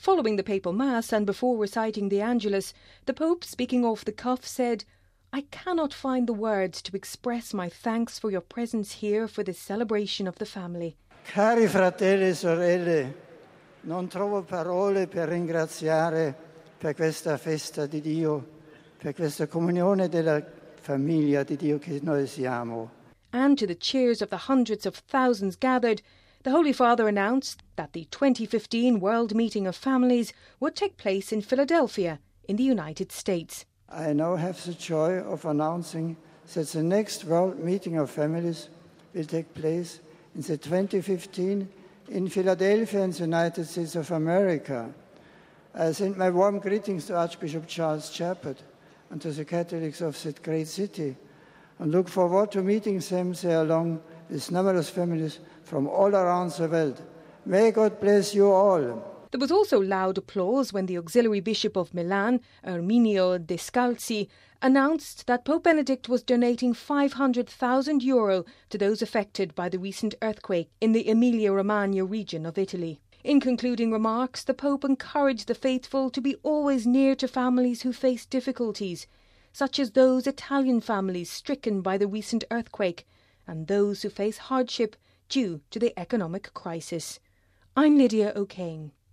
Following the papal mass and before reciting the Angelus, the Pope, speaking off the cuff, said, "I cannot find the words to express my thanks for your presence here for this celebration of the family." Cari fratelli e sorelle, non trovo parole per ringraziare per questa festa di Dio, per questa comunione della famiglia di Dio che noi siamo. And to the cheers of the hundreds of thousands gathered, the Holy Father announced that the 2015 World Meeting of Families would take place in Philadelphia, in the United States. I now have the joy of announcing that the next World Meeting of Families will take place in the 2015 in Philadelphia in the United States of America. I send my warm greetings to Archbishop Charles Chaput and to the Catholics of that great city, and look forward to meeting them there along with numerous families from all around the world. May God bless you all. There was also loud applause when the Auxiliary Bishop of Milan, Erminio Descalzi, announced that Pope Benedict was donating €500,000 to those affected by the recent earthquake in the Emilia-Romagna region of Italy. In concluding remarks, the Pope encouraged the faithful to be always near to families who face difficulties, such as those Italian families stricken by the recent earthquake and those who face hardship due to the economic crisis. I'm Lydia O'Kane.